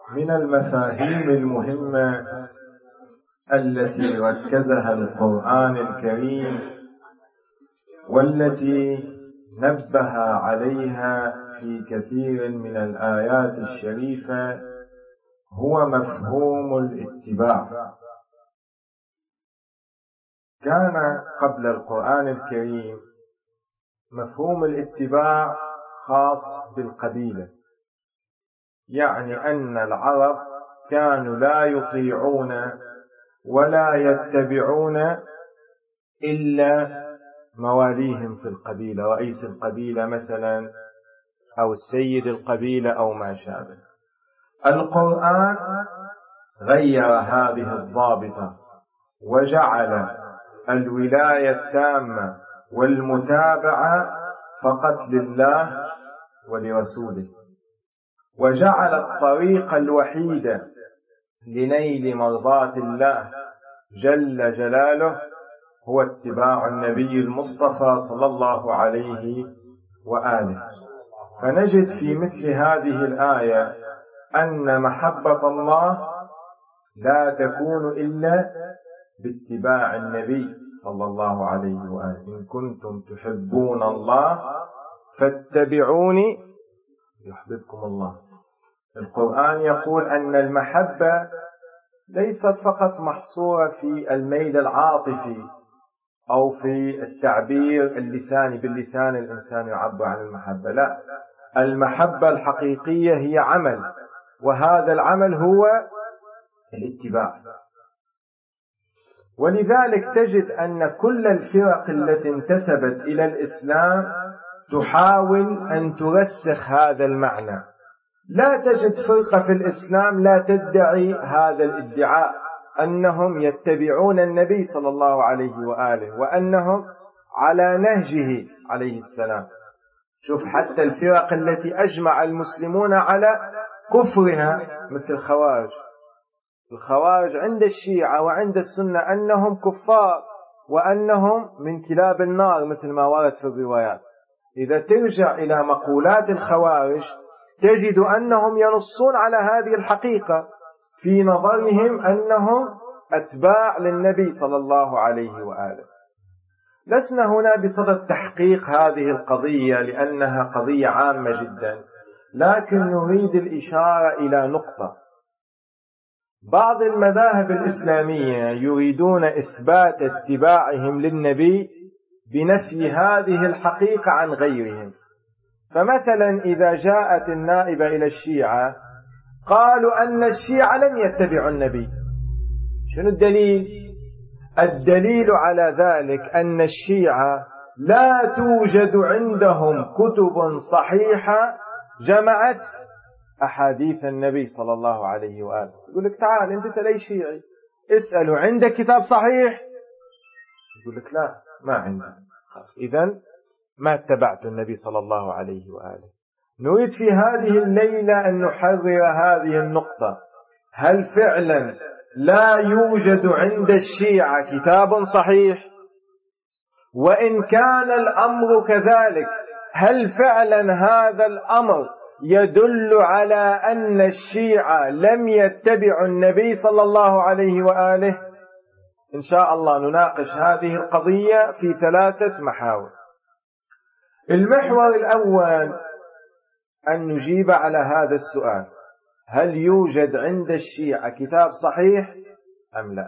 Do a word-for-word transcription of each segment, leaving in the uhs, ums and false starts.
من المفاهيم المهمة التي ركزها القرآن الكريم والتي نبه عليها في كثير من الآيات الشريفة هو مفهوم الاتباع. كان قبل القرآن الكريم مفهوم الاتباع خاص بالقبيلة، يعني أن العرب كانوا لا يطيعون ولا يتبعون إلا مواليهم في القبيلة، رئيس القبيلة مثلا أو السيد القبيلة أو ما شابه. القرآن غير هذه الضابطة وجعل الولاية التامة والمتابعة فقط لله ولرسوله، وجعل الطريق الوحيد لنيل مرضاة الله جل جلاله هو اتباع النبي المصطفى صلى الله عليه وآله. فنجد في مثل هذه الآية أن محبة الله لا تكون إلا باتباع النبي صلى الله عليه وآله. إن كنتم تحبون الله فاتبعوني يحببكم الله. القرآن يقول أن المحبة ليست فقط محصورة في الميل العاطفي أو في التعبير اللساني، باللسان الإنسان يعبر عن المحبة، لا، المحبة الحقيقية هي عمل، وهذا العمل هو الاتباع. ولذلك تجد أن كل الفرق التي انتسبت إلى الإسلام تحاول أن ترسخ هذا المعنى. لا تجد فرقة في الإسلام لا تدعي هذا الادعاء أنهم يتبعون النبي صلى الله عليه وآله وأنهم على نهجه عليه السلام. شوف حتى الفرق التي أجمع المسلمون على كفرها مثل الخوارج. الخوارج عند الشيعة وعند السنة أنهم كفار وأنهم من كلاب النار مثل ما ورد في الروايات. إذا ترجع إلى مقولات الخوارج تجد أنهم ينصون على هذه الحقيقة، في نظرهم أنهم أتباع للنبي صلى الله عليه وآله. لسنا هنا بصدد تحقيق هذه القضية لأنها قضية عامة جدا، لكن نريد الإشارة إلى نقطة. بعض المذاهب الإسلامية يريدون إثبات اتباعهم للنبي بنفي هذه الحقيقة عن غيرهم. فمثلا إذا جاءت النائبة إلى الشيعة قالوا أن الشيعة لم يتبعوا النبي. شنو الدليل؟ الدليل على ذلك أن الشيعة لا توجد عندهم كتب صحيحة جمعت أحاديث النبي صلى الله عليه وآله. يقول لك تعال أنت اسأل أي شيعي، اسأله عندك كتاب صحيح؟ يقول لك لا ما عندي. خلاص إذن ما اتبعت النبي صلى الله عليه وآله. نريد في هذه الليلة أن نحرر هذه النقطة. هل فعلا لا يوجد عند الشيعة كتاب صحيح؟ وإن كان الأمر كذلك هل فعلا هذا الأمر يدل على أن الشيعة لم يتبعوا النبي صلى الله عليه وآله؟ إن شاء الله نناقش هذه القضية في ثلاثة محاور. المحور الأول أن نجيب على هذا السؤال: هل يوجد عند الشيعة كتاب صحيح أم لا؟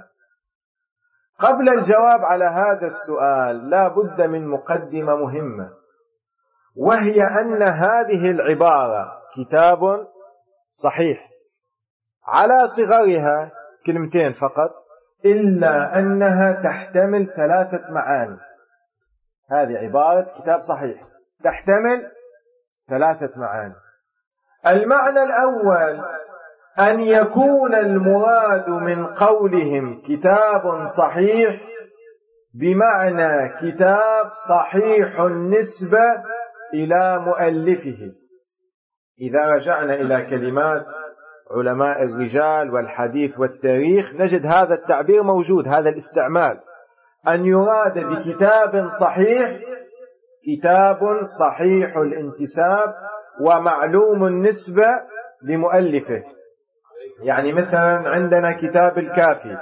قبل الجواب على هذا السؤال لا بد من مقدمة مهمة، وهي أن هذه العبارة كتاب صحيح على صغرها كلمتين فقط، إلا أنها تحتمل ثلاثة معاني. هذه عبارة كتاب صحيح تحتمل ثلاثة معاني. المعنى الأول أن يكون المراد من قولهم كتاب صحيح بمعنى كتاب صحيح النسبة إلى مؤلفه. إذا رجعنا إلى كلمات علماء الرجال والحديث والتاريخ نجد هذا التعبير موجود، هذا الاستعمال، أن يراد بكتاب صحيح كتاب صحيح الانتساب ومعلوم النسبة لمؤلفه. يعني مثلا عندنا كتاب الكافي،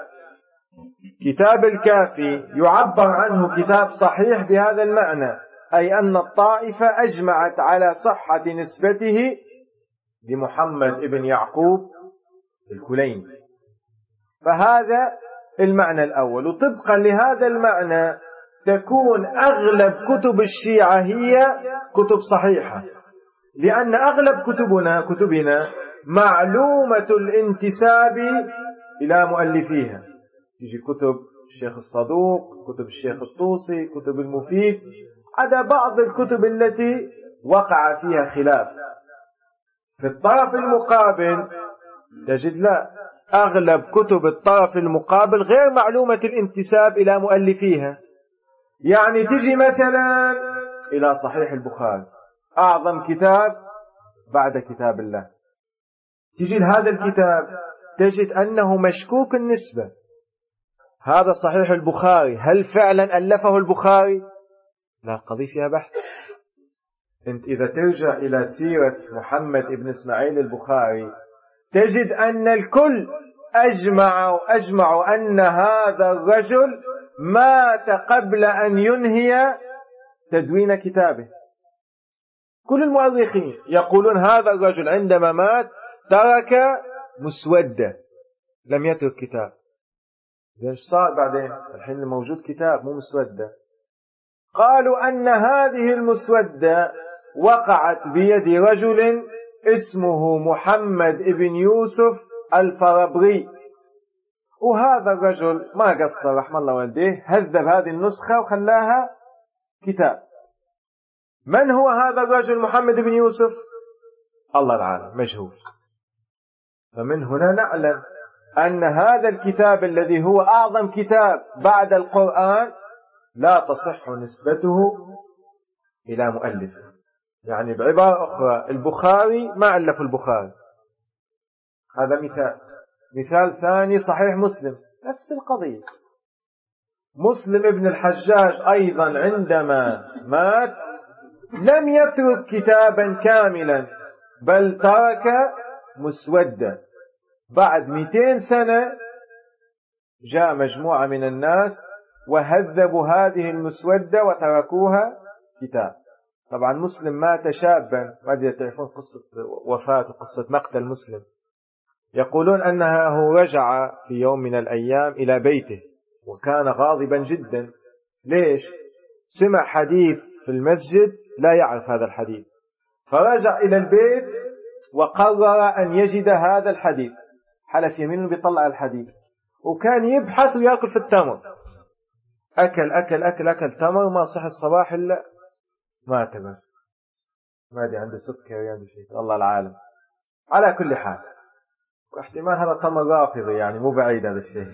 كتاب الكافي يعبر عنه كتاب صحيح بهذا المعنى، أي أن الطائفة أجمعت على صحة نسبته لمحمد ابن يعقوب الكليني. فهذا المعنى الأول. وطبقا لهذا المعنى تكون أغلب كتب الشيعة هي كتب صحيحة، لأن أغلب كتبنا كتبنا معلومة الانتساب إلى مؤلفيها. تجي كتب الشيخ الصدوق، كتب الشيخ الطوسي، كتب المفيد، عدا بعض الكتب التي وقع فيها خلاف. في الطرف المقابل تجد لا، أغلب كتب الطرف المقابل غير معلومة الانتساب إلى مؤلفيها. يعني تجي مثلا إلى صحيح البخاري، أعظم كتاب بعد كتاب الله، تجي لهذا الكتاب تجد أنه مشكوك النسبة. هذا صحيح البخاري، هل فعلا ألفه البخاري؟ لا، قضية فيها بحث. انت إذا ترجع إلى سيرة محمد ابن إسماعيل البخاري تجد أن الكل أجمعوا أجمعوا أن هذا الرجل مات قبل أن ينهي تدوين كتابه. كل المؤرخين يقولون هذا الرجل عندما مات ترك مسودة، لم يترك كتاب. زين ايش صار بعدين؟ الحين موجود كتاب مو مسودة. قالوا أن هذه المسودة وقعت بيد رجل اسمه محمد ابن يوسف الفربري، وهذا الرجل ما قصر رحمه الله والديه، هذب هذه النسخة وخلاها كتاب. من هو هذا الرجل محمد بن يوسف؟ الله العالم مجهول. فمن هنا نعلم أن هذا الكتاب الذي هو أعظم كتاب بعد القرآن لا تصح نسبته إلى مؤلفه. يعني بعبارة أخرى البخاري ما ألف البخاري، هذا مثال. مثال ثاني صحيح مسلم، نفس القضية. مسلم ابن الحجاج أيضا عندما مات لم يترك كتابا كاملا، بل ترك مسودة. بعد مئتين سنة جاء مجموعة من الناس وهذبوا هذه المسودة وتركوها كتاب. طبعا مسلم مات شابا، ما تعرفون قصة وفاة وقصة مقتل مسلم. يقولون أنه رجع في يوم من الأيام إلى بيته وكان غاضبا جدا. ليش؟ سمع حديث في المسجد لا يعرف هذا الحديث، فرجع إلى البيت وقرر أن يجد هذا الحديث. حلف يمينه بيطلع الحديث، وكان يبحث ويأكل في التمر. أكل أكل أكل أكل تمر، ما صح الصباح إلا ما تبر، ما دي عنده سكر عنده شيء، الله العالم. على كل حال احتمال هذا تمر رافضي، يعني مو بعيد هذا الشيء.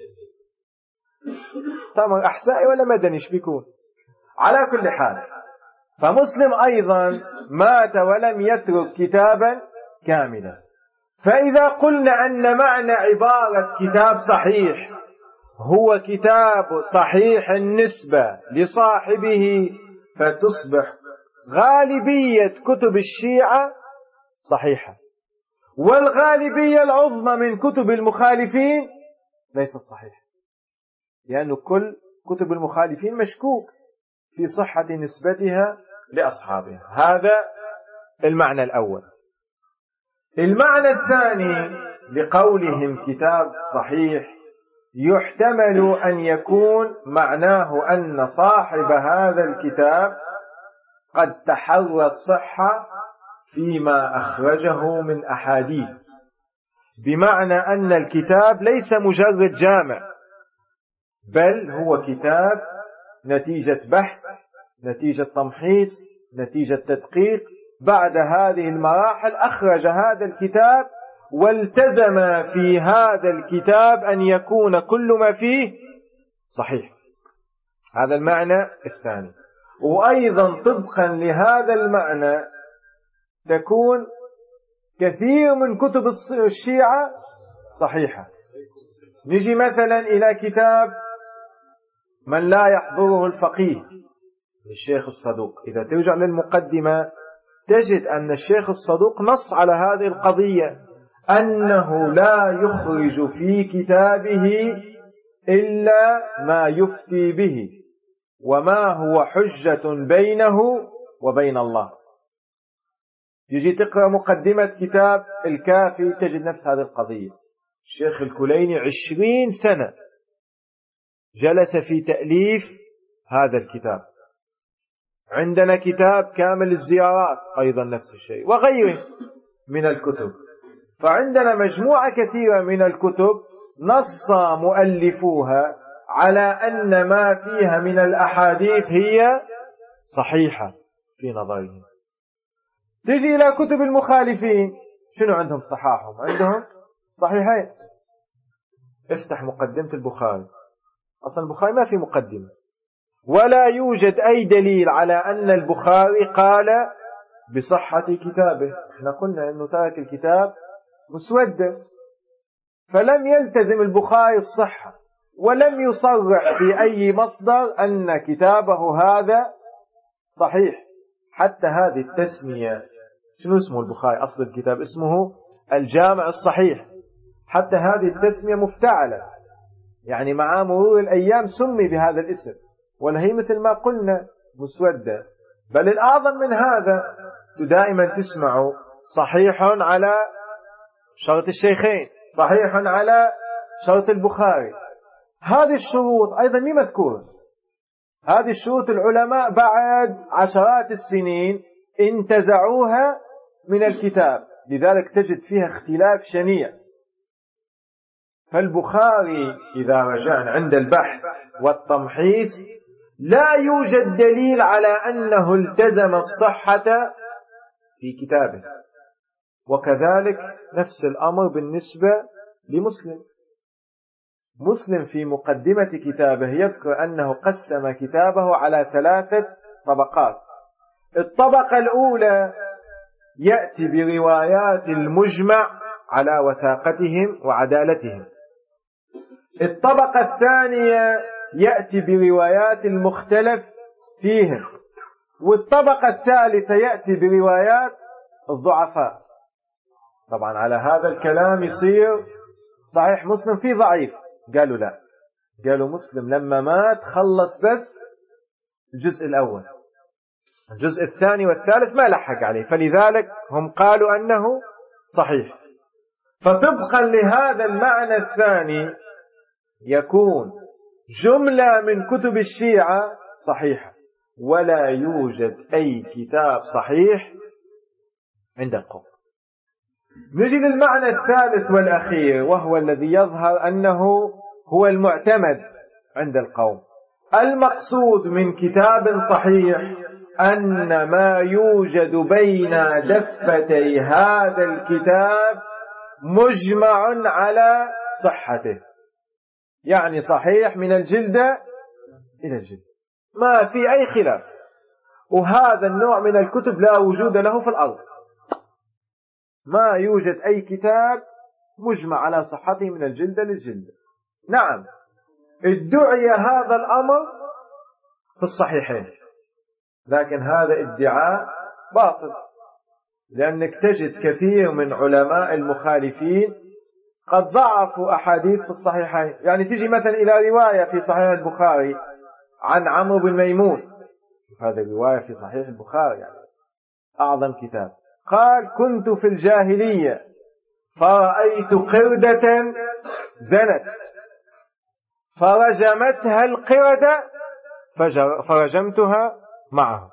تمر أحسائي ولا مدني ايش بيكون؟ على كل حال فمسلم أيضا مات ولم يترك كتابا كاملا. فإذا قلنا أن معنى عبارة كتاب صحيح هو كتاب صحيح النسبة لصاحبه، فتصبح غالبية كتب الشيعة صحيحة، والغالبية العظمى من كتب المخالفين ليست صحيحة، لأن كل كتب المخالفين مشكوك في صحة نسبتها لأصحابها. هذا المعنى الأول. المعنى الثاني لقولهم كتاب صحيح، يحتمل أن يكون معناه أن صاحب هذا الكتاب قد تحرى الصحة فيما أخرجه من أحاديث، بمعنى أن الكتاب ليس مجرد جامع، بل هو كتاب نتيجة بحث، نتيجة تمحيص، نتيجة تدقيق. بعد هذه المراحل أخرج هذا الكتاب والتزم في هذا الكتاب أن يكون كل ما فيه صحيح. هذا المعنى الثاني. وأيضا طبقا لهذا المعنى تكون كثير من كتب الشيعة صحيحة. نجي مثلا إلى كتاب من لا يحضره الفقيه للشيخ الصدوق، إذا ترجع للمقدمة تجد أن الشيخ الصدوق نص على هذه القضية، أنه لا يخرج في كتابه إلا ما يفتي به وما هو حجة بينه وبين الله. يجي تقرأ مقدمة كتاب الكافي تجد نفس هذه القضية. الشيخ الكليني عشرين سنة جلس في تأليف هذا الكتاب. عندنا كتاب كامل الزيارات أيضا نفس الشيء وغيره من الكتب. فعندنا مجموعة كثيرة من الكتب نص مؤلفوها على أن ما فيها من الأحاديث هي صحيحة في نظرهم. تجي إلى كتب المخالفين شنو عندهم؟ صحاحهم عندهم صحيحين. افتح مقدمة البخاري، أصلا البخاري ما في مقدمة ولا يوجد أي دليل على أن البخاري قال بصحة كتابه. احنا قلنا أنه ترك الكتاب مسودة، فلم يلتزم البخاري الصحة ولم يصرح في أي مصدر أن كتابه هذا صحيح. حتى هذه التسمية، شنو اسمه البخاري؟ أصل الكتاب اسمه الجامع الصحيح. حتى هذه التسمية مفتعلة، يعني مع مرور الأيام سمي بهذا الاسم، ولا هي مثل ما قلنا مسودة. بل الأعظم من هذا، دائما تسمعوا صحيح على شرط الشيخين، صحيح على شرط البخاري. هذه الشروط أيضا مي مذكورة. هذه الشروط العلماء بعد عشرات السنين انتزعوها من الكتاب، لذلك تجد فيها اختلاف شنيع. فالبخاري إذا رجعنا عند البحث والتمحيص لا يوجد دليل على أنه التزم الصحة في كتابه. وكذلك نفس الأمر بالنسبة لمسلم. مسلم في مقدمة كتابه يذكر أنه قسم كتابه على ثلاثة طبقات. الطبقة الأولى يأتي بروايات المجمع على وثاقتهم وعدالتهم. الطبقة الثانية يأتي بروايات المختلف فيهم. والطبقة الثالثة يأتي بروايات الضعفاء. طبعا على هذا الكلام يصير صحيح مسلم فيه ضعيف. قالوا لا، قالوا مسلم لما مات خلص بس الجزء الأول، الجزء الثاني والثالث ما لحق عليه، فلذلك هم قالوا أنه صحيح. فطبقا لهذا المعنى الثاني يكون جملة من كتب الشيعة صحيحة، ولا يوجد أي كتاب صحيح عند القوم. نجي للمعنى الثالث والأخير، وهو الذي يظهر أنه هو المعتمد عند القوم. المقصود من كتاب صحيح أن ما يوجد بين دفتي هذا الكتاب مجمع على صحته، يعني صحيح من الجلدة إلى الجلد، ما في أي خلاف. وهذا النوع من الكتب لا وجود له في الأرض. ما يوجد أي كتاب مجمع على صحته من الجلدة للجلدة. نعم، ادعي هذا الأمر في الصحيحين، لكن هذا ادعاء باطل، لأنك تجد كثير من علماء المخالفين قد ضعفوا أحاديث في الصحيحين. يعني تجي مثلا إلى رواية في صحيح البخاري عن عمرو بن ميمون، هذه الرواية في صحيح البخاري يعني أعظم كتاب، قال: كنت في الجاهلية فرأيت قردة زنت فرجمتها القردة فرجمتها معه.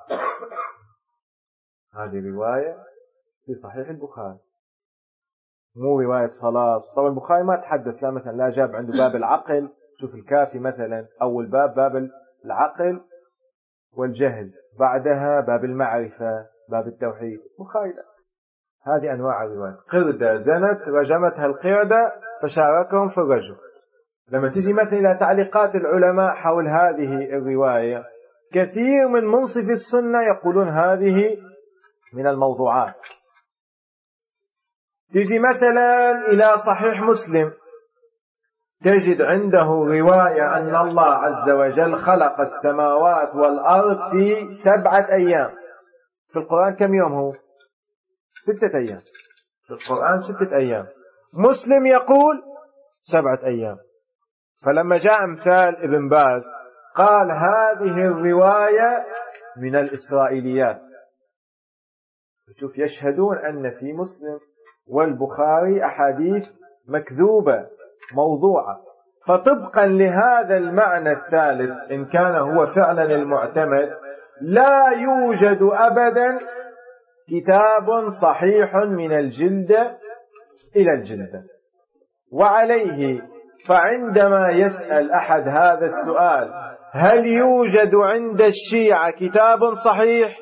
هذه رواية في صحيح البخاري، مو رواية صلاص. طبعا البخاري ما تحدث، لا مثلا لا جاب عنده باب العقل، شوف الكافي مثلا أول باب باب العقل والجهل، بعدها باب المعرفة باب التوحيد. البخاري لا، هذه أنواع الروايات. قردة زنت رجمتها القردة فشاركهم في الرجم. لما تجي مثلا إلى تعليقات العلماء حول هذه الرواية، كثير من منصف السنة يقولون هذه من الموضوعات. تجي مثلا إلى صحيح مسلم تجد عنده رواية أن الله عز وجل خلق السماوات والأرض في سبعة أيام. في القرآن كم يوم هو؟ ستة أيام. في القرآن ستة أيام. مسلم يقول سبعة أيام. فلما جاء أمثال ابن باز قال هذه الرواية من الإسرائيليات. شوف، يشهدون أن في مسلم والبخاري أحاديث مكذوبة موضوعة. فطبقا لهذا المعنى الثالث إن كان هو فعلا المعتمد، لا يوجد أبدا كتاب صحيح من الجلدة إلى الجلدة. وعليه فعندما يسأل أحد هذا السؤال هل يوجد عند الشيعة كتاب صحيح،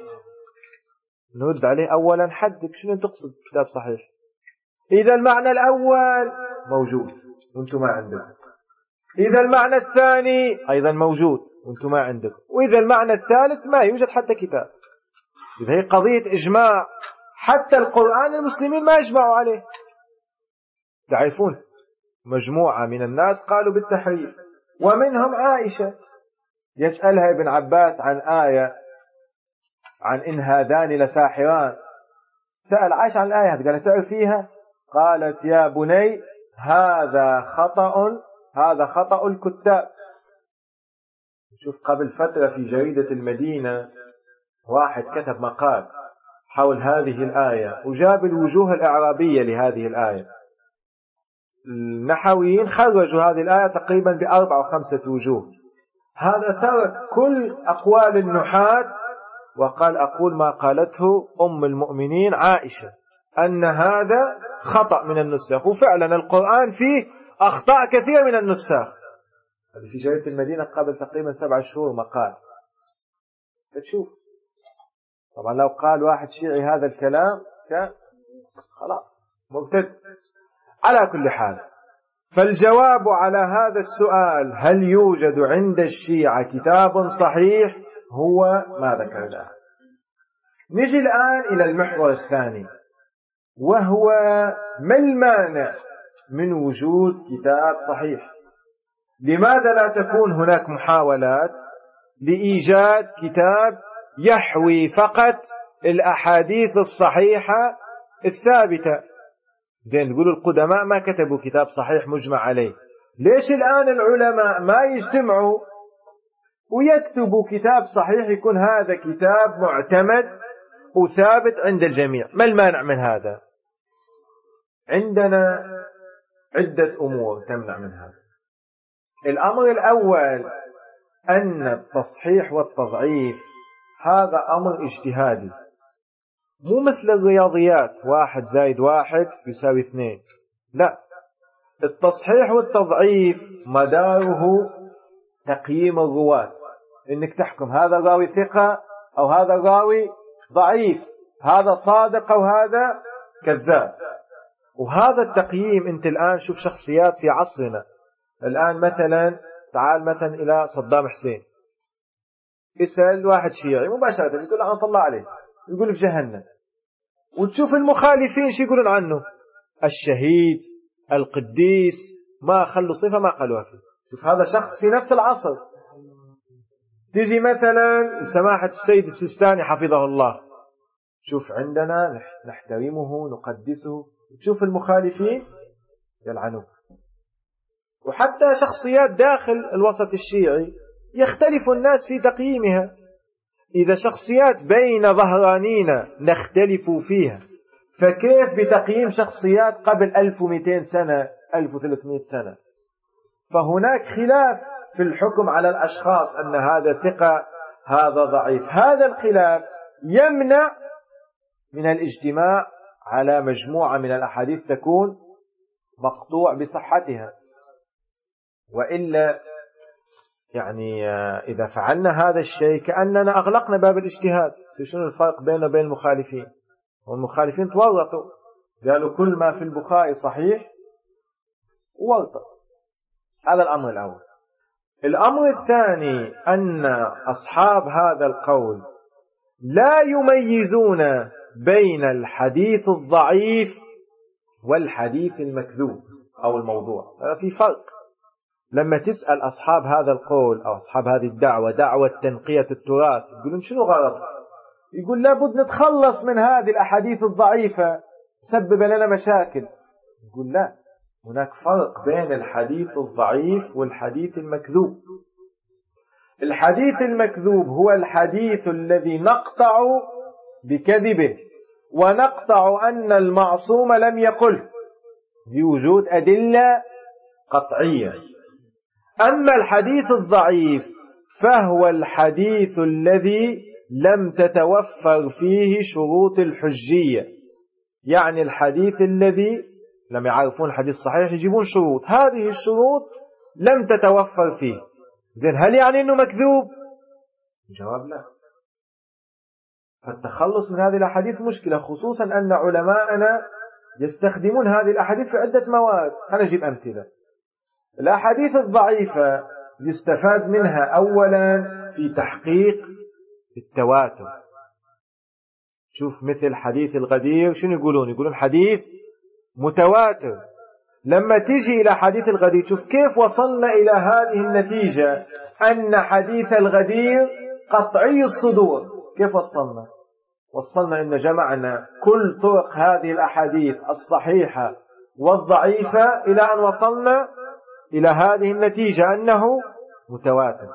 نرد عليه أولا حدد شنو تقصد كتاب صحيح. إذا المعنى الأول موجود وانتم ما عندكم، إذا المعنى الثاني أيضا موجود وانتم ما عندكم، وإذا المعنى الثالث ما يوجد حتى كتاب. إذا هي قضية إجماع، حتى القرآن المسلمين ما يجمعوا عليه. تعرفون مجموعة من الناس قالوا بالتحريف، ومنهم عائشة يسألها ابن عباس عن آية عن إن هذان لساحران. سأل عائشة عن الآية، قالت تعرف فيها؟ قالت يا بني هذا خطأ، هذا خطأ الكتاب. شوف، قبل فترة في جريدة المدينة واحد كتب مقال حول هذه الآية وجاب الوجوه الإعرابية لهذه الآية. النحويين خرجوا هذه الآية تقريبا بأربع وخمسة وجوه. هذا ترك كل أقوال النحاة وقال أقول ما قالته أم المؤمنين عائشة، أن هذا خطأ من النساخ. وفعلا القرآن فيه أخطاء كثير من النساخ. هذا في جريدة المدينة قبل تقريبا سبع شهور مقال. فتشوف طبعا لو قال واحد شيعي هذا الكلام كان خلاص مبتد. على كل حال، فالجواب على هذا السؤال هل يوجد عند الشيعة كتاب صحيح هو ما ذكرناه. نجي الآن إلى المحور الثاني، وهو ما المانع من وجود كتاب صحيح؟ لماذا لا تكون هناك محاولات لإيجاد كتاب يحوي فقط الأحاديث الصحيحة الثابتة؟ زين، نقول القدماء ما كتبوا كتاب صحيح مجمع عليه، ليش الآن العلماء ما يجتمعوا ويكتبوا كتاب صحيح يكون هذا كتاب معتمد وثابت عند الجميع؟ ما المانع من هذا؟ عندنا عدة أمور تمنع من هذا. الأمر الأول أن التصحيح والتضعيف هذا أمر اجتهادي، مو مثل الرياضيات واحد زائد واحد يساوي اثنين. لا، التصحيح والتضعيف مداره تقييم الرواة، انك تحكم هذا الراوي ثقة او هذا الراوي ضعيف، هذا صادق او هذا كذاب. وهذا التقييم انت الان شوف شخصيات في عصرنا الان، مثلا تعال مثلا الى صدام حسين، اسأل واحد شيعي مباشرة يقول له طلع عليه، يقول في جهنم. وتشوف المخالفين شو يقولون عنه؟ الشهيد، القديس، ما خلوا صفة ما قالوها فيه. شوف هذا شخص في نفس العصر. تيجي مثلا سماحة السيد السيستاني حفظه الله، شوف عندنا نحترمه نقدسه، تشوف المخالفين يلعنوه. وحتى شخصيات داخل الوسط الشيعي يختلف الناس في تقييمها. إذا شخصيات بين ظهرانينا نختلف فيها، فكيف بتقييم شخصيات قبل ألف ومئتين سنة ألف وثلاثمئة سنة؟ فهناك خلاف في الحكم على الأشخاص أن هذا ثقة هذا ضعيف. هذا الخلاف يمنع من الاجتماع على مجموعة من الأحاديث تكون مقطوع بصحتها. وإلا يعني إذا فعلنا هذا الشيء كأننا أغلقنا باب الاجتهاد. شنو الفرق بينه وبين المخالفين؟ والمخالفين تورطوا، قالوا كل ما في البخاري صحيح وورطوا. هذا الأمر الأول. الأمر الثاني أن أصحاب هذا القول لا يميزون بين الحديث الضعيف والحديث المكذوب أو الموضوع. في فرق. لما تسأل أصحاب هذا القول أو أصحاب هذه الدعوة، دعوة تنقية التراث، يقولون شنو غرض؟ يقول لابد نتخلص من هذه الأحاديث الضعيفة تسبب لنا مشاكل. نقول لا، هناك فرق بين الحديث الضعيف والحديث المكذوب. الحديث المكذوب هو الحديث الذي نقطع بكذبه ونقطع أن المعصوم لم يقله بوجود أدلة قطعية. أما الحديث الضعيف فهو الحديث الذي لم تتوفر فيه شروط الحجية، يعني الحديث الذي لم يعرفون الحديث الصحيح يجيبون شروط، هذه الشروط لم تتوفر فيه. زين، هل يعني أنه مكذوب؟ الجواب لا. فالتخلص من هذه الأحاديث مشكلة، خصوصا أن علماءنا يستخدمون هذه الأحاديث في عدة مواد. هنجيب أمثلة. الأحاديث الضعيفة يستفاد منها أولا في تحقيق التواتر. شوف مثل حديث الغدير شنو يقولون؟ يقولون حديث متواتر. لما تيجي إلى حديث الغدير شوف كيف وصلنا إلى هذه النتيجة أن حديث الغدير قطعي الصدور. كيف وصلنا؟ وصلنا إن جمعنا كل طرق هذه الأحاديث الصحيحة والضعيفة إلى أن وصلنا إلى هذه النتيجة أنه متواتر.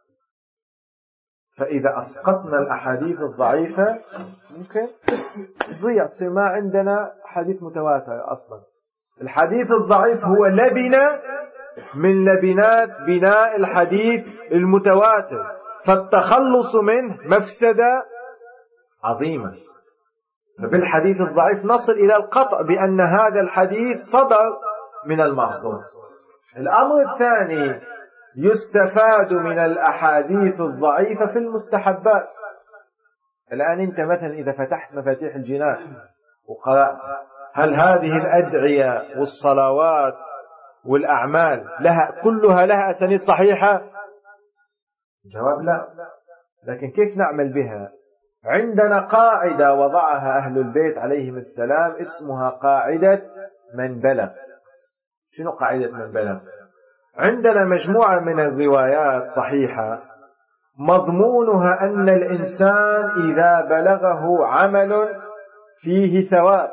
فإذا أسقطنا الأحاديث الضعيفة ممكن تضيع، تصير ما عندنا حديث متواتر أصلا. الحديث الضعيف هو لبنة من لبنات بناء الحديث المتواتر، فالتخلص منه مفسدة عظيمة. فبالحديث الضعيف نصل إلى القطع بأن هذا الحديث صدر من المعصوم. الأمر الثاني، يستفاد من الأحاديث الضعيفة في المستحبات. الآن أنت مثلا إذا فتحت مفاتيح الجنان وقرأت هل هذه الأدعية والصلوات والأعمال لها كلها لها أسانيد صحيحة؟ الجواب لا. لكن كيف نعمل بها؟ عندنا قاعدة وضعها أهل البيت عليهم السلام اسمها قاعدة من بلغ. شنو قاعدة من بلغ؟ عندنا مجموعة من الروايات صحيحة مضمونها أن الإنسان إذا بلغه عمل فيه ثواب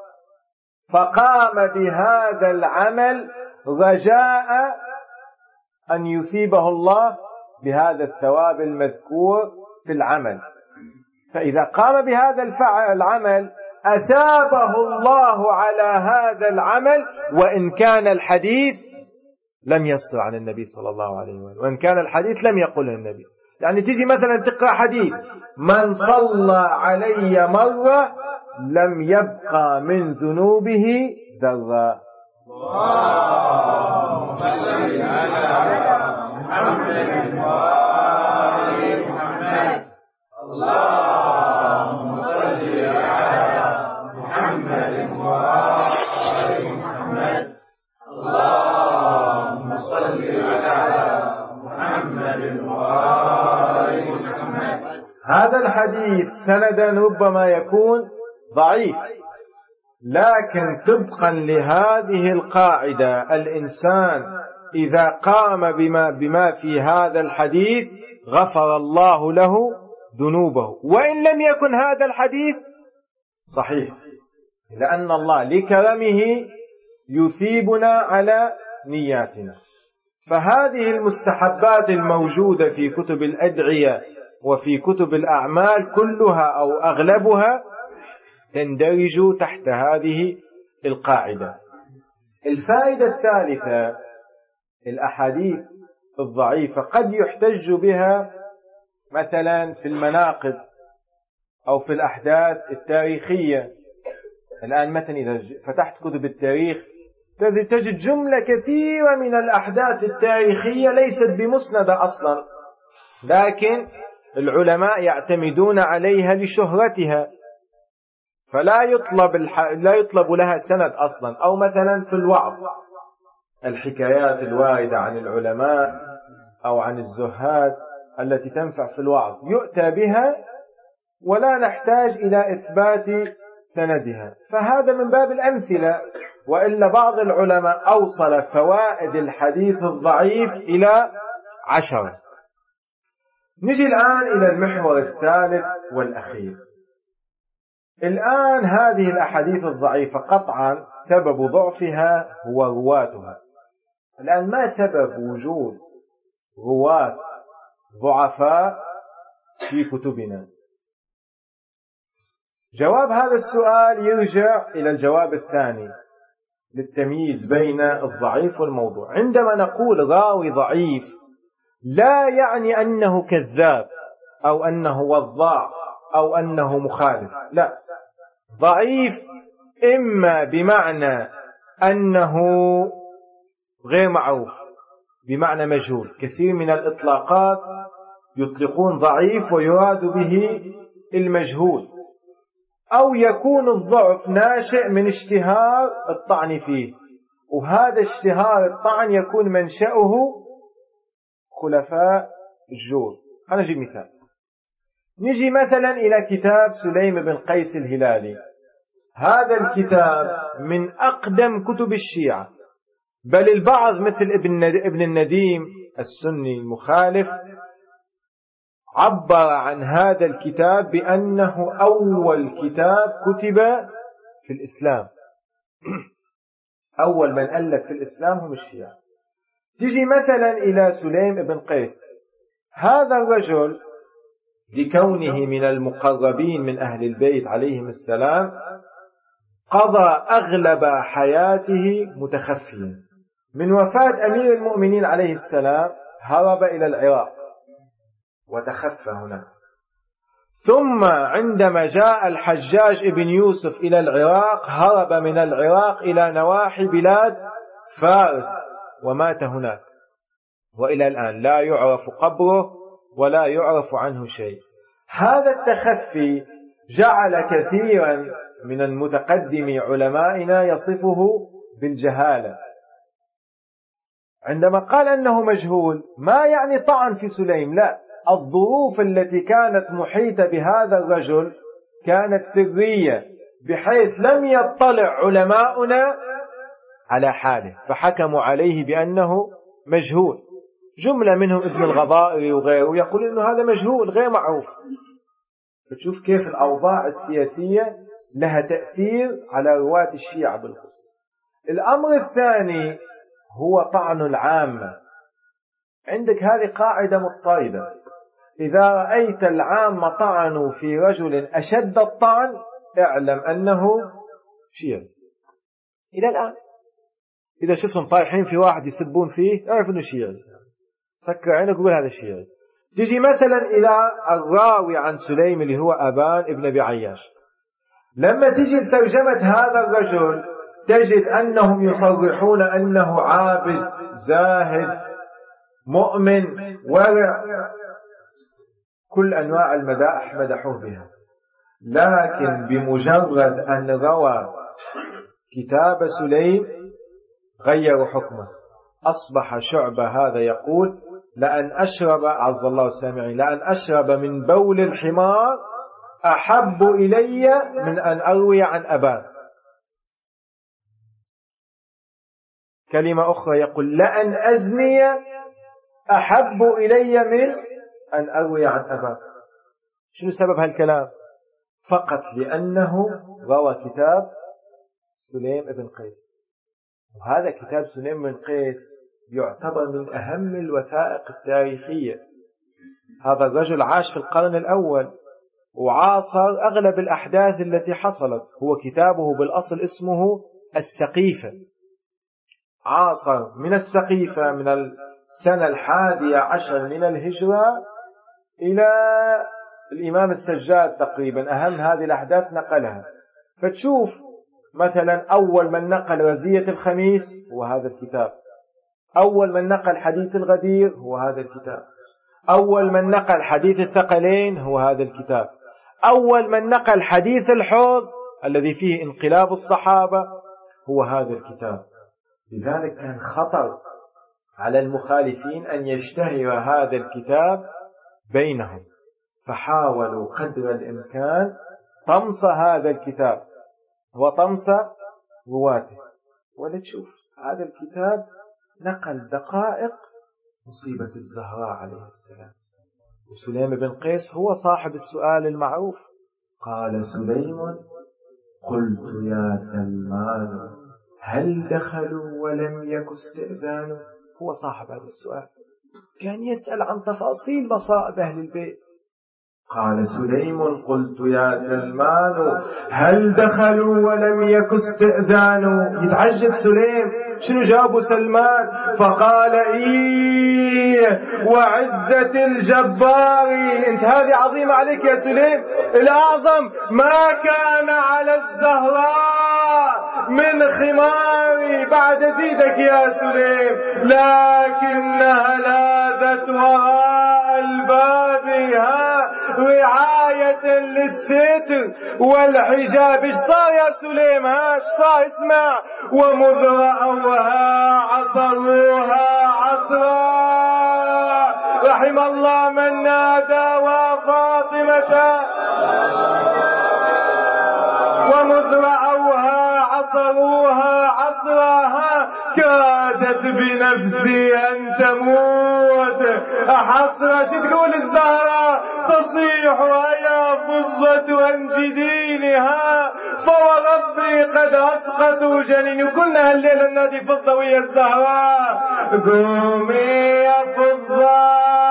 فقام بهذا العمل رجاء أن يثيبه الله بهذا الثواب المذكور في العمل، فإذا قام بهذا العمل أثابه الله على هذا العمل وإن كان الحديث لم يصل عن النبي صلى الله عليه وسلم، وإن كان الحديث لم يقله النبي. يعني تيجي مثلا تقرأ حديث من صلى علي مرة لم يبقى من ذنوبه ذرة. اللهم صل على محمد وآل محمد. اللهم صل على محمد وآل محمد. اللهم صل على محمد وآل محمد. هذا الحديث سندا ربما يكون ضعيف، لكن طبقا لهذه القاعدة الإنسان إذا قام بما, بما في هذا الحديث غفر الله له ذنوبه وإن لم يكن هذا الحديث صحيح، لأن الله لكرمه يثيبنا على نياتنا. فهذه المستحبات الموجودة في كتب الأدعية وفي كتب الأعمال كلها أو أغلبها تندرج تحت هذه القاعدة. الفائدة الثالثة، الأحاديث الضعيفة قد يحتج بها مثلا في المناقب أو في الأحداث التاريخية. الآن مثلا إذا فتحت كتب التاريخ تجد جملة كثيرة من الأحداث التاريخية ليست بمسندة أصلا، لكن العلماء يعتمدون عليها لشهرتها فلا يطلب الح... لا يطلب لها سند أصلا. أو مثلا في الوعظ الحكايات الواردة عن العلماء أو عن الزهاد التي تنفع في الوعظ يؤتى بها ولا نحتاج إلى إثبات سندها، فهذا من باب الأمثلة. وإلا بعض العلماء أوصل فوائد الحديث الضعيف إلى عشرة. نجي الآن إلى المحور الثالث والأخير، الآن هذه الأحاديث الضعيفة قطعا سبب ضعفها هو رواتها. الآن ما سبب وجود رواة ضعفاء في كتبنا؟ جواب هذا السؤال يرجع إلى الجواب الثاني للتمييز بين الضعيف والموضوع. عندما نقول راوي ضعيف لا يعني أنه كذاب أو أنه وضاع أو أنه مخالف، لا. ضعيف إما بمعنى أنه غير معروف، بمعنى مجهول. كثير من الإطلاقات يطلقون ضعيف ويراد به المجهول، أو يكون الضعف ناشئ من اشتهار الطعن فيه، وهذا اشتهار الطعن يكون منشأه خلفاء الجور. أنا أجيب مثال. نجي مثلا إلى كتاب سليم بن قيس الهلالي. هذا الكتاب من أقدم كتب الشيعة، بل البعض مثل ابن النديم السني المخالف عبر عن هذا الكتاب بأنه أول كتاب كتب في الإسلام. أول من ألف في الإسلام هم الشيعة. تجي مثلا إلى سليم بن قيس. هذا الرجل لكونه من المقربين من أهل البيت عليهم السلام قضى أغلب حياته متخفيا. من وفاة أمير المؤمنين عليه السلام هرب إلى العراق وتخفى هناك، ثم عندما جاء الحجاج ابن يوسف إلى العراق هرب من العراق إلى نواحي بلاد فارس ومات هناك، وإلى الآن لا يعرف قبره ولا يعرف عنه شيء. هذا التخفي جعل كثيرا من المتقدمي علمائنا يصفه بالجهالة. عندما قال أنه مجهول ما يعني طعن في سليم، لا، الظروف التي كانت محيطة بهذا الرجل كانت سرية بحيث لم يطلع علماؤنا على حاله فحكموا عليه بأنه مجهول. جملة منهم ابن الغضائري وغيره يقول أنه هذا مجهول غير معروف. فتشوف كيف الأوضاع السياسية لها تأثير على رواة الشيعة بالخصوص. الأمر الثاني هو طعن العامة. عندك هذه قاعدة مضطردة، إذا رأيت العامة طعنوا في رجل أشد الطعن اعلم أنه شيعي. إلى الآن إذا شفتهم طايحين في واحد يسبون فيه اعرف أنه شيعي، سكر عينك وقول هذا شيعي. تجي مثلا إلى الراوي عن سليم اللي هو أبان ابن أبي عياش. لما تجي لترجمة هذا الرجل تجد أنهم يصرحون أنه عابد زاهد مؤمن ورع، كل أنواع المدائح مدحوه بها، لكن بمجرد أن روى كتاب سليم غيروا حكمه. أصبح شعبة هذا يقول لأن أشرب عز الله السامعين لأن أشرب من بول الحمار أحب إلي من أن أروي عن أبان. كلمة أخرى يقول لأن أزني أحب إلي من أن أروي عن أبان. شنو سبب هالكلام؟ فقط لأنه روى كتاب سليم بن قيس. وهذا كتاب سليم بن قيس يعتبر من أهم الوثائق التاريخية. هذا الرجل عاش في القرن الأول وعاصر أغلب الأحداث التي حصلت. هو كتابه بالأصل اسمه السقيفة، عاصر من السقيفة من السنة الحادية عشر من الهجرة إلى الإمام السجاد تقريبا. أهم هذه الأحداث نقلها. فتشوف مثلا أول من نقل رزية الخميس هو هذا الكتاب، أول من نقل حديث الغدير هو هذا الكتاب، أول من نقل حديث الثقلين هو هذا الكتاب، أول من نقل حديث الحوض الذي فيه انقلاب الصحابة هو هذا الكتاب. لذلك كان خطر على المخالفين أن يشتهر هذا الكتاب بينهم، فحاولوا قدر الإمكان طمس هذا الكتاب وطمس رواته. ولا تشوف هذا الكتاب نقل دقائق مصيبة الزهراء عليه السلام. وسليم بن قيس هو صاحب السؤال المعروف، قال سليم: قلت يا سلمان هل دخلوا ولم يك استئذان؟ هو صاحب هذا السؤال كان يسأل عن تفاصيل مصائب أهل البيت. قال سليم: قلت يا سلمان هل دخلوا ولم يك استئذان؟ يتعجب سليم شنو جابوا سلمان؟ فقال: إيه وعزة الجبار، انت هذه عظيمة عليك يا سليم، الأعظم ما كان على الزهراء من خمار بعد زيدك يا سليم، لكنها لاذت وراء الباب رعاية للستر والحجاب. ايش صار يا سليم؟ ها ايش صار؟ اسمع: ومذ رأوها عصروها عصرا، رحم الله من نادى وفاطمة. ومذ رأوها عصروها عصراها، كادت بنفسي أن تموت حسرة. شو تقول الزهرة؟ تصيح ويا فضة أنجدينها، فوربي قد أسقطوا جنين. وكلنا هالليلة النادي فضة ويا الزهراء. قومي يا فضة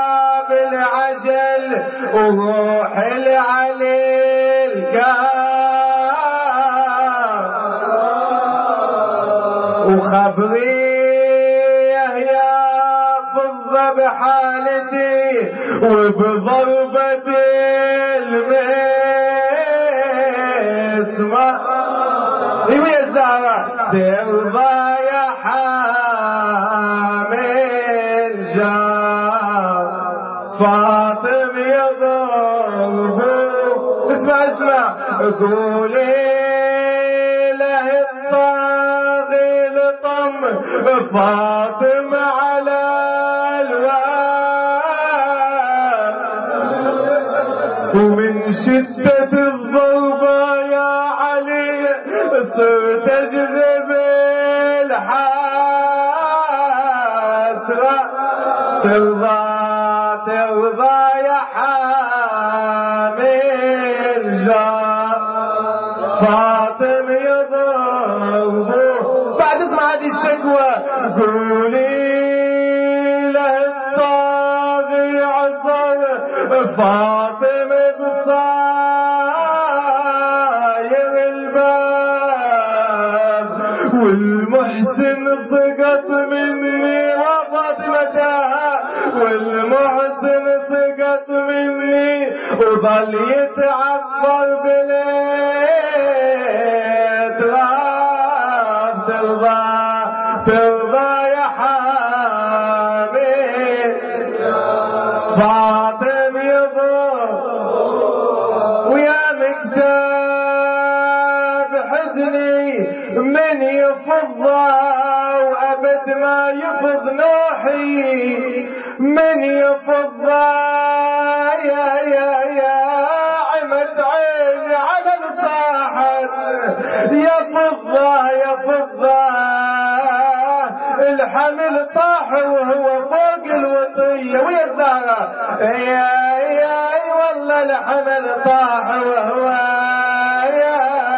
بالعجل وروحي لعلي الكهف وخبريه يا فضة بحالتي وبضربة المسمى. ايوه يا الزهرة ترضى يا حامل جار فاطم يضربه. اسمع اسمع قولي له الطاغي لطم فاطم على الواد، ومن شدة الضربة يا علي صرت اجذب الحسرة. ترضى ترضى يا حامل جار فاطم يضربه. بعد اسمع هذه الشكوى: قولي له الطاغي عصر فاطم بصاير الباب، والمحسن سقط مني وفاطمتها، والمحسن سقط مني وظل يتعفر بالاتراب. ترضى ترضى يا حامل فاطم يضرب، ويا مكتاب حزني من يفضى وأبد ما يفض نوحي، من يفضى يا يا يا عمد عيني على الصاحب. يا فضة يا فضة الحمل طاح وهو فوق الوطية. ويا الزهرة يا يا والله الحمل طاح وهو يا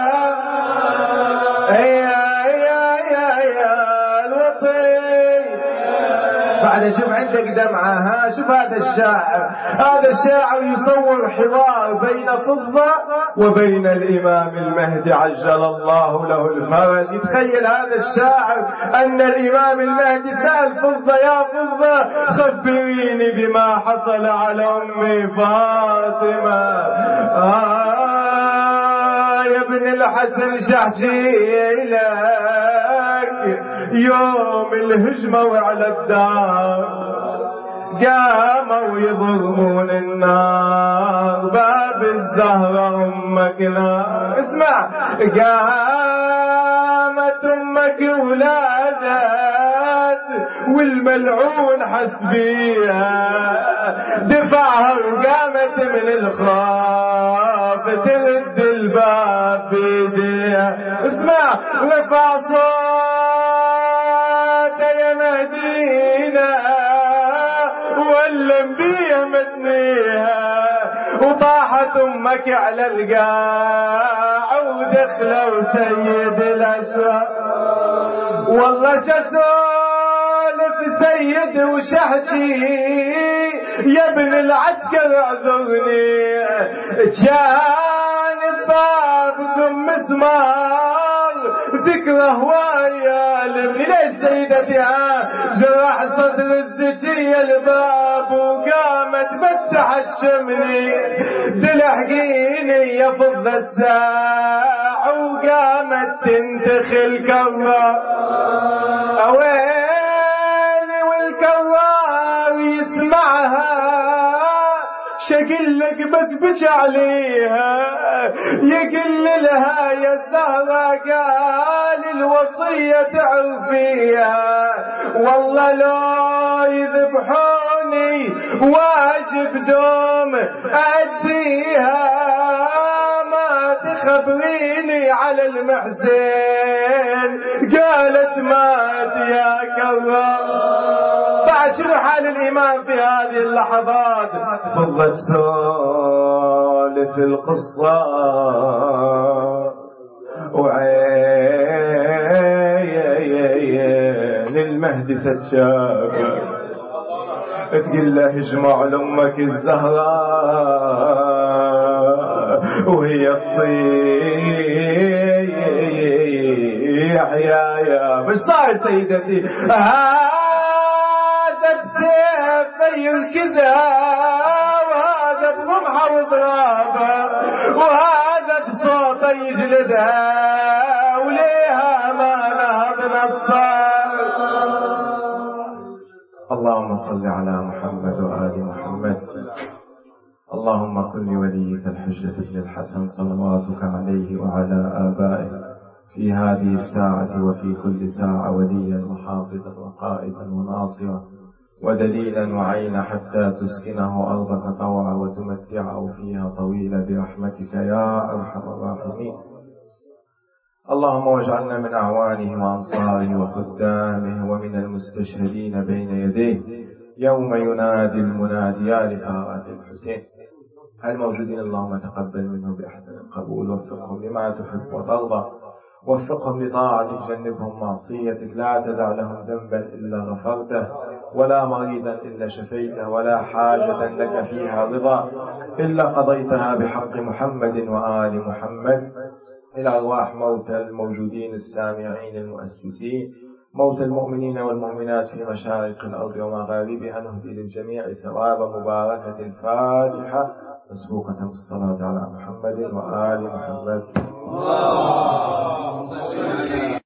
يا يا يا يا الوطية. بعد شوف عندك دمعة. ها شوف هذا الشاعر، هذا الشاعر يصور حوار بين فضة وبين الإمام المهدي عجل الله له الفرج. يتخيل هذا الشاعر أن الإمام المهدي سأل فضة: يا فضة خبريني بما حصل على أمي فاطمة. آه يا ابن الحسن شحشي لك يوم الهجمة وعلى الدار قاموا يضربون النار، باب الزهرة أمك نار. اسمع: قامت أمك ولادت والملعون حسبيها، دفعها وقامت من الخاف ترد الباب بيديها. اسمع: رفع صوت يا مدينة ولم بيها مدنيها، وطاحت أم امك على القاع ودخلوا سيد الاشراف. والله شسولف سيد وشحكي يا ابن العسكر اعذرني، كان بابكم مسمار ذكره ويا لمني. ليش سيدتي جرح صدر الزكية الباب وقامت بتحشمني، تلحقيني يا فض الساع وقامت تنتخل كرة. اويلي والكرار يسمعها شكلك بس بش عليها، يقل لها يا زهرة قال الوصية تعرفيها، والله لو يذبحوني واجب دوم أديها، ما تخبريني على المحزن. قالت مات يا كرام. بعد شنو حال الإمام في هذه اللحظات؟ ظلت سولف القصة وعين المهدي ستشافى، تقول له اجمع لأمك الزهراء وهي تصيح يا يا. مش صار سيدتي هذا بسيف يركزها، وهذا برمحه وضرابه، وهذا بصوته يجلدها، وليها ما نهض نصار. اللهم صل على محمد وآل محمد. اللهم كن لوليك الحجة بن الحسن صلواتك عليه وعلى آبائه في هذه الساعة وفي كل ساعة وليا وحافظا وقائدا وناصرا ودليلا وعينا، حتى تسكنه أرضك طوعا وتمتعه فيها طويلا برحمتك يا أرحم الراحمين. اللهم واجعلنا من أعوانه وأنصاره وخدامه ومن المستشهدين بين يديه يوم ينادي المنادي يا لفاءات الحسين. الموجودين اللهم تقبل منه بأحسن القبول، وفقهم لما تحب وترضى، وفقهم لطاعتك، جنبهم معصيتك، لا تدع لهم ذنبا إلا غفرته، ولا مريضا إلا شفيته، ولا حاجة لك فيها رضا إلا قضيتها بحق محمد وآل محمد. إلى أرواح موتى الموجودين السامعين المؤسسين، موتى المؤمنين والمؤمنات في مشارق الأرض ومغاربها، نهدي للجميع ثواب مباركة الفاتحة مسبوقة بالصلاة على محمد وآل محمد.